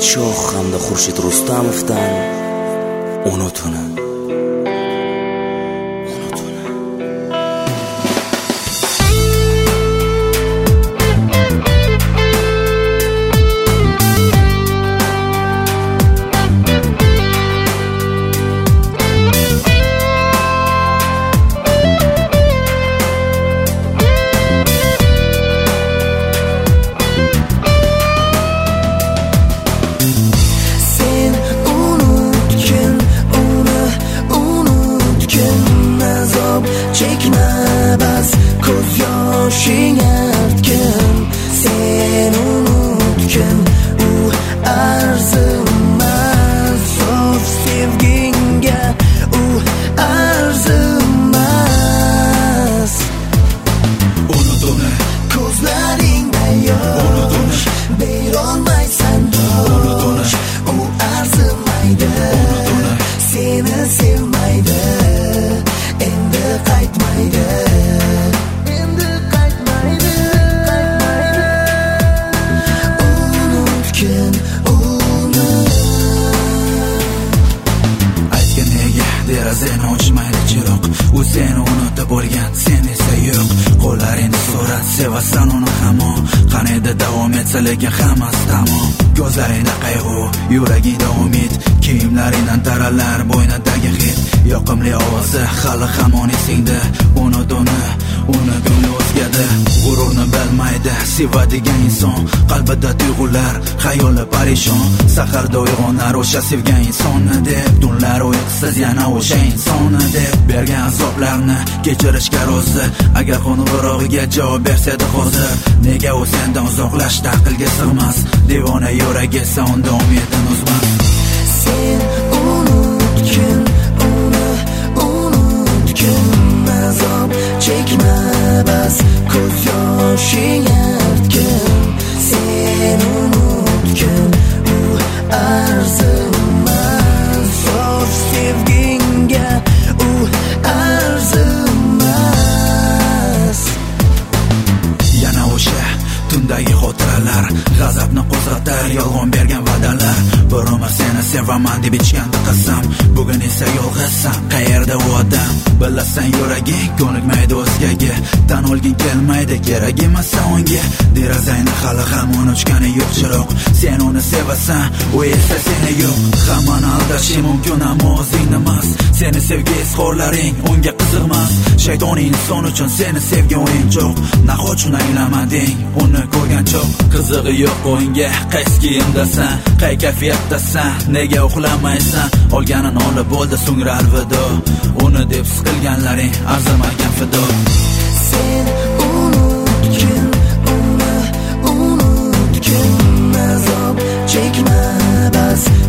Shoh hamda Xurshid Rustamovdan Unutuni. Çekme bas ko'z yoshing artgin, sen unutgin, u arzimas sof sevginga, u arzimas. Unut uni, ko'zlaringda yosh, berolmaysan dosh, u arzimaydi, seni sevmaydi. Endi qaytmaydi, endi qaytmaydi, unutgin uni. Aytgin nega derazani ochmaydi chiroq, u seni unutib bo'lgan, sen esa yo'q. Qo'llaringni so'rat, sevasan uni hamon, qaniydi davom etsa lekin hammasi tamom. Ko'zlaringda qayg'u, yuragingda umid, kiyimlaringdan taralar bo'ynidagi hid. Yoqimli ovozi hali hamon esingda, unut uni o'zgadi. G'ururni bilmaydi sevadigan inson, qalbida tuyg'ular, xayoli parishon. Saharda uyg'onar o'sha sevgan insonni deb, tunlar uyqusiz yana o'sha insonni deb. Bergan azoblarni kechirishga rozi, agar qo'ng'irog'iga javob bersaydi hozir. Nega u sendan uzoqlashdi, aqlga sig'mas, devona yuragi esa unda umidini uzmas. Sen unutgin azob chekma bas ko'z yoshing artgin, sen unutgin, u arzimas sof sevginga, u arzimas. Yana o'sha tundagi xotiralar, g'azabni qo'zg'atar yolg'on bergan va'dalar. Bir umr seni sevaman deb ichganda qasam, bugun esa yolg'izsan, qayerda u odam? Bilasan yuraging ko'nikmaydi o'zgaga, tan olgin kelmaydi, kerak emas unga. Derazangni hali hamon ochgani yo'q chiroq, sen uni sevasan, u esa seni yo'q. Hammani aldashi mumkin ammo o'zingni emas, seni sevgi izhorlaring unga qiziqmas. Shaytoniy inson uchun seni sevgan o'yinchoq, nahotchun anglamading uni ko'rgan choq. Qizig'i yo'q o'yinga, qaysi kiyimdasan, qay kayfiyatdasan, nega uxlamaysan? Olganin olib bo'ldi, so'ngra alvido, uni deb siqilganlaring arzimagan fido. Sen unutgin uni, unutgin azob chekma bas